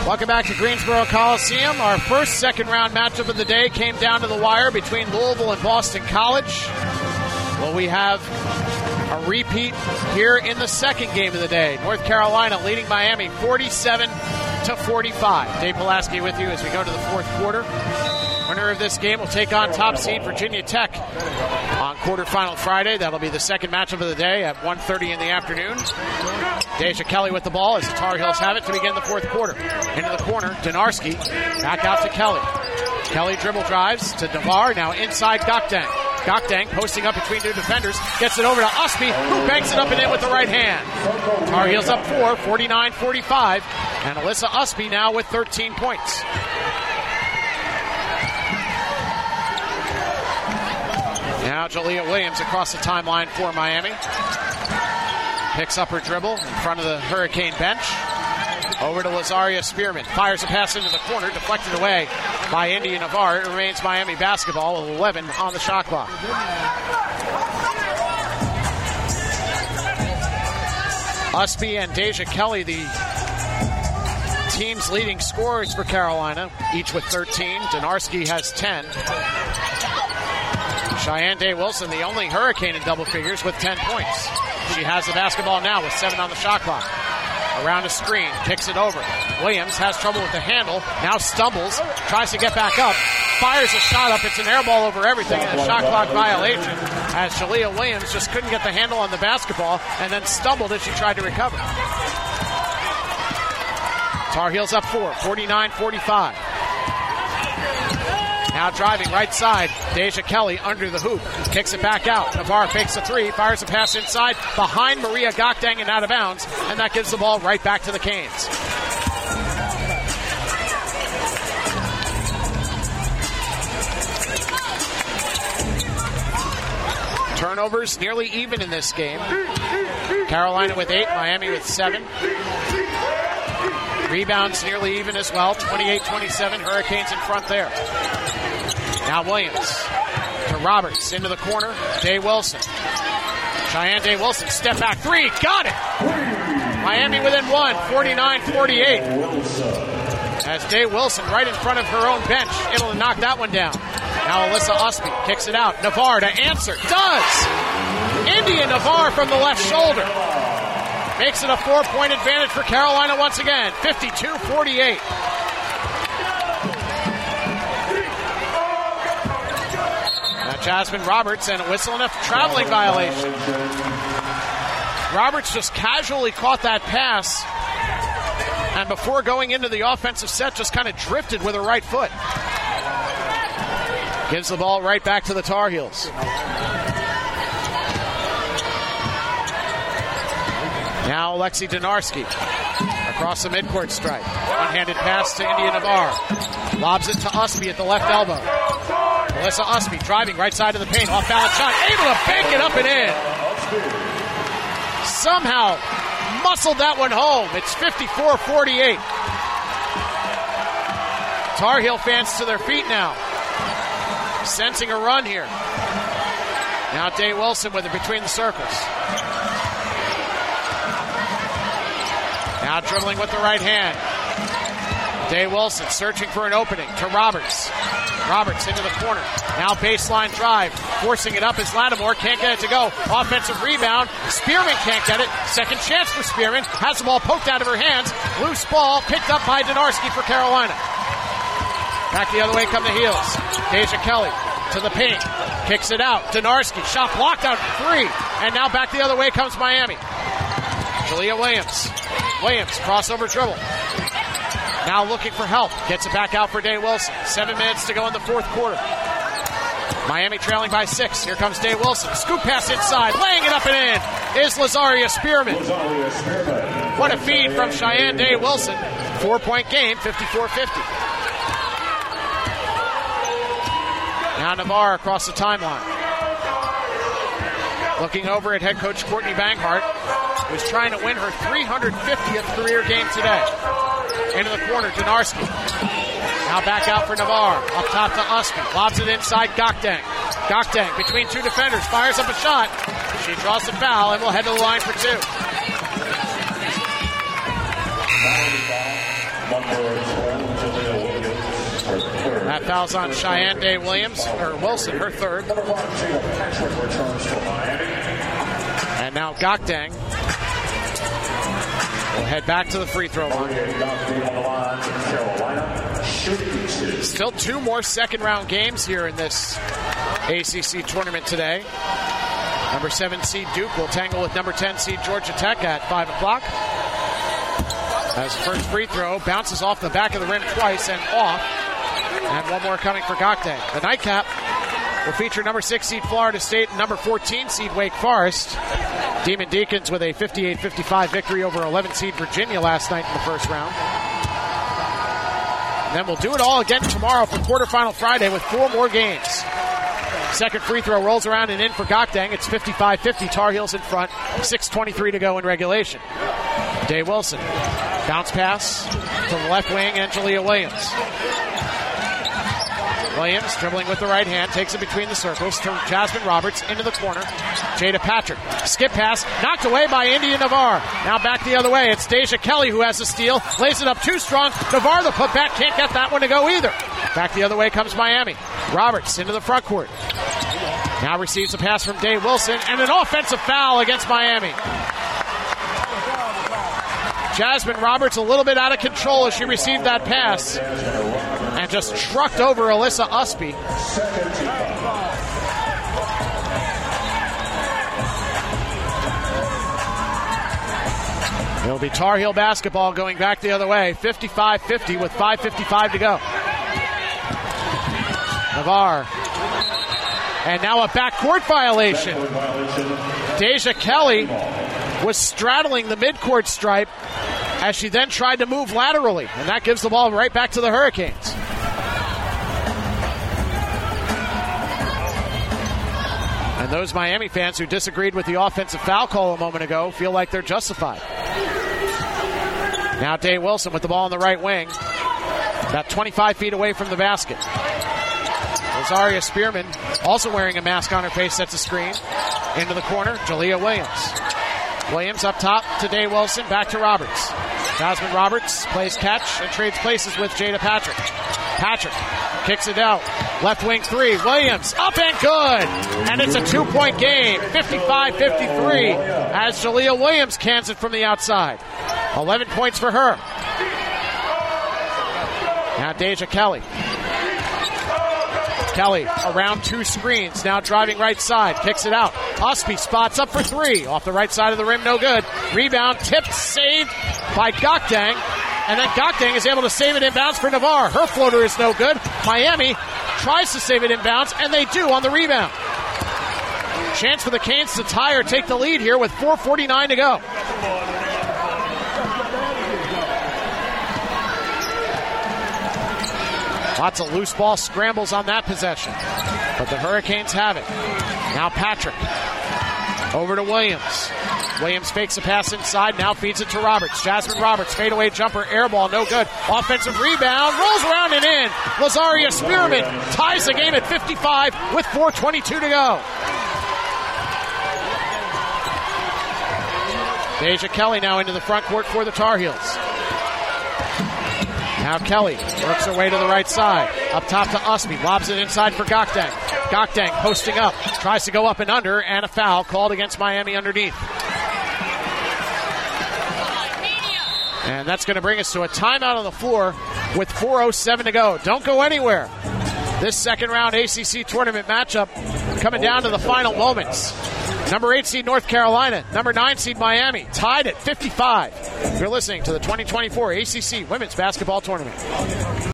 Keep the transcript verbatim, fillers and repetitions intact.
Welcome back to Greensboro Coliseum. Our first second-round matchup of the day came down to the wire between Louisville and Boston College. Well, we have a repeat here in the second game of the day. North Carolina leading Miami forty-seven to forty-five. Dave Pulaski with you as we go to the fourth quarter. Winner of this game will take on top seed Virginia Tech on quarterfinal Friday. That'll be the second matchup of the day at one thirty in the afternoon. Deja Kelly with the ball as the Tar Heels have it to begin the fourth quarter. Into the corner, Donarski back out to Kelly. Kelly dribble drives to Navarre, now inside Gokdang. Gokdang posting up between two defenders, gets it over to Usby, who banks it up and in with the right hand. Tar Heels up four, forty-nine forty-five, and Alyssa Usby now with thirteen points. Now Jalea Williams across the timeline for Miami. Picks up her dribble in front of the Hurricane bench. Over to Lazaria Spearman. Fires a pass into the corner, deflected away by India Navarre. It remains Miami basketball, eleven on the shot clock. Usby and Deja Kelly, the team's leading scorers for Carolina, each with thirteen. Donarski has ten. Cheyenne Day Wilson, the only Hurricane in double figures, with ten points. She has the basketball now with seven on the shot clock. Around a screen, kicks it over. Williams has trouble with the handle, now stumbles, tries to get back up, fires a shot up. It's an air ball over everything and a shot clock violation as Jalea Williams just couldn't get the handle on the basketball and then stumbled as she tried to recover. Tar Heels up four, forty-nine forty-five. Now driving right side, Deja Kelly under the hoop. Kicks it back out. Navarre fakes a three, fires a pass inside, behind Maria Gokdang and out of bounds, and that gives the ball right back to the Canes. Turnovers nearly even in this game. Carolina with eight, Miami with seven. Rebounds nearly even as well, twenty-eight twenty-seven, Hurricanes in front there. Now Williams to Roberts, into the corner, Day Wilson. Cheyenne Day Wilson, step back three, got it! Miami within one, forty-nine forty-eight. As Day Wilson right in front of her own bench, able to knock that one down. Now Alyssa Usby kicks it out, Navarre to answer, does! India Navarre from the left shoulder. Makes it a four-point advantage for Carolina once again, fifty-two forty-eight. Now Jasmine Roberts and a whistle and a traveling violation. Roberts just casually caught that pass, and before going into the offensive set, just kind of drifted with her right foot. Gives the ball right back to the Tar Heels. Now Alexi Donarski across the midcourt stripe. One-handed pass to India Navarre. Lobs it to Usby at the left elbow. Alyssa Usby driving right side of the paint. Off-balance shot. Able to bank it up and in. Somehow muscled that one home. It's fifty-four forty-eight. Tar Heel fans to their feet now. Sensing a run here. Now Day Wilson with it between the circles. Now dribbling with the right hand. Day Wilson searching for an opening to Roberts. Roberts into the corner. Now baseline drive. Forcing it up is Lattimore. Can't get it to go. Offensive rebound. Spearman can't get it. Second chance for Spearman. Has the ball poked out of her hands. Loose ball picked up by Donarski for Carolina. Back the other way come the Heels. Deja Kelly to the paint. Kicks it out. Donarski. Shot blocked out three. And now back the other way comes Miami. Jalea Williams. Williams, crossover dribble. Now looking for help. Gets it back out for Day Wilson. Seven minutes to go in the fourth quarter. Miami trailing by six. Here comes Day Wilson. Scoop pass inside. Laying it up and in is Lazaria Spearman. What a feed from Cheyenne Day Wilson. Four-point game, fifty-four fifty. Now Navarre across the timeline. Looking over at head coach Courtney Banghart, who's trying to win her three hundred fiftieth career game today. Into the corner, Donarski. Now back out for Navarre. Up top to Usby. Lobs it inside Gokdang. Gokdang between two defenders. Fires up a shot. She draws the foul and will head to the line for two. That foul's on Cheyenne Day Williams, or Wilson, her third. And now Gokdang will head back to the free throw line. Still two more second round games here in this A C C tournament today. Number seven seed Duke will tangle with number ten seed Georgia Tech at five o'clock. As the first free throw bounces off the back of the rim twice and off. And one more coming for Gokdang. The nightcap will feature number six seed Florida State and number fourteen seed Wake Forest. Demon Deacons with a fifty-eight fifty-five victory over eleven seed Virginia last night in the first round. And then we'll do it all again tomorrow for quarterfinal Friday with four more games. Second free throw rolls around and in for Gokdang. It's fifty-five fifty. Tar Heels in front. six twenty-three to go in regulation. Day Wilson. Bounce pass to the left wing, Angelia Williams. Williams dribbling with the right hand, takes it between the circles to Jasmine Roberts into the corner. Jada Patrick. Skip pass, knocked away by India Navarre. Now back the other way. It's Deja Kelly who has the steal. Lays it up too strong. Navarre, the putback, can't get that one to go either. Back the other way comes Miami. Roberts into the front court. Now receives a pass from Day Wilson and an offensive foul against Miami. Jasmine Roberts a little bit out of control as she received that pass and just trucked over Alyssa Usby. It'll be Tar Heel basketball going back the other way, fifty-five fifty with five fifty-five to go. Navarre. And now a backcourt violation. Deja Kelly was straddling the midcourt stripe as she then tried to move laterally, and that gives the ball right back to the Hurricanes. And those Miami fans who disagreed with the offensive foul call a moment ago feel like they're justified. Now Day Wilson with the ball on the right wing, about twenty-five feet away from the basket. Rosaria Spearman, also wearing a mask on her face, sets a screen. Into the corner, Jalea Williams. Williams up top to Day Wilson, back to Roberts. Jasmine Roberts plays catch and trades places with Jada Patrick. Patrick kicks it out. Left wing three. Williams up and good. And it's a two-point game, fifty-five fifty-three, as Jalea Williams cans it from the outside. eleven points for her. Now Deja Kelly. Kelly around two screens, now driving right side, kicks it out. Usby spots up for three. Off the right side of the rim, no good. Rebound, tipped, saved by Gokdang. And then Gokdang is able to save it inbounds for Navarre. Her floater is no good. Miami tries to save it inbounds, and they do on the rebound. Chance for the Canes to tie or take the lead here with four forty-nine to go. Lots of loose ball scrambles on that possession. But the Hurricanes have it. Now Patrick. Over to Williams. Williams fakes a pass inside, now feeds it to Roberts. Jasmine Roberts, fadeaway jumper, air ball, no good. Offensive rebound, rolls around and in. Lazaria Spearman ties the game at fifty-five with four twenty-two to go. Deja Kelly now into the front court for the Tar Heels. Now Kelly works her way to the right side. Up top to Usby. Lobs it inside for Gokdang. Gokdang posting up. Tries to go up and under, and a foul called against Miami underneath. And that's going to bring us to a timeout on the floor with four oh seven to go. Don't go anywhere. This second round A C C tournament matchup coming down to the final moments. Number eight seed North Carolina, number nine seed Miami, tied at fifty-five. You're listening to the twenty twenty-four A C C Women's Basketball Tournament.